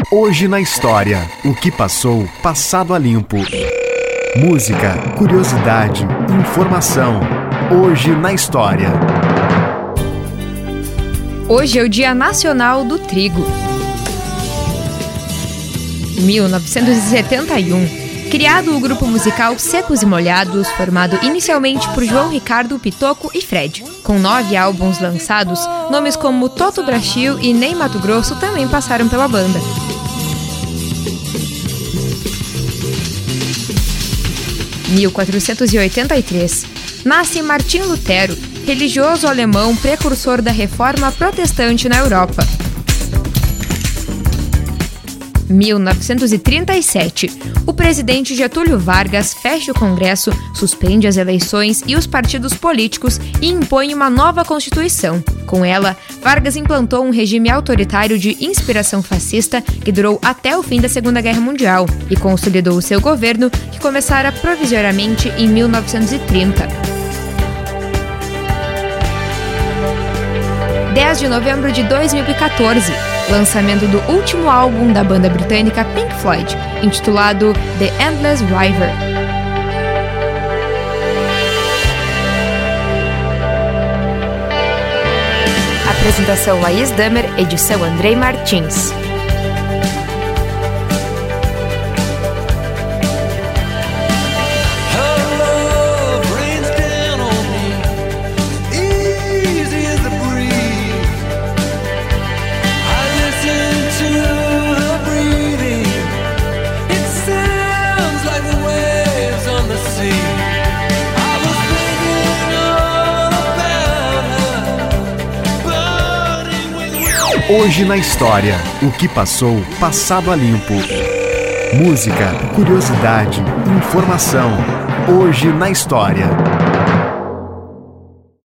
Hoje na história, o que passou, passado a limpo. Música, curiosidade, informação. Hoje na história. Hoje é o Dia Nacional do Trigo. 1971. Criado o grupo musical Secos e Molhados, formado inicialmente por João Ricardo, Pitoco e Fred. Com 9 álbuns lançados, nomes como Toto Brasil e Ney Matogrosso também passaram pela banda. Em 1483, nasce Martim Lutero, religioso alemão precursor da Reforma Protestante na Europa. 1937. O presidente Getúlio Vargas fecha o Congresso, suspende as eleições e os partidos políticos e impõe uma nova Constituição. Com ela, Vargas implantou um regime autoritário de inspiração fascista que durou até o fim da Segunda Guerra Mundial e consolidou o seu governo, que começara provisoriamente em 1930. 10 de novembro de 2014. Lançamento do último álbum da banda britânica Pink Floyd, intitulado The Endless River. Apresentação Laís Damer, edição Andrei Martins. Hoje na história, o que passou, passado a limpo. Música, curiosidade, informação. Hoje na história.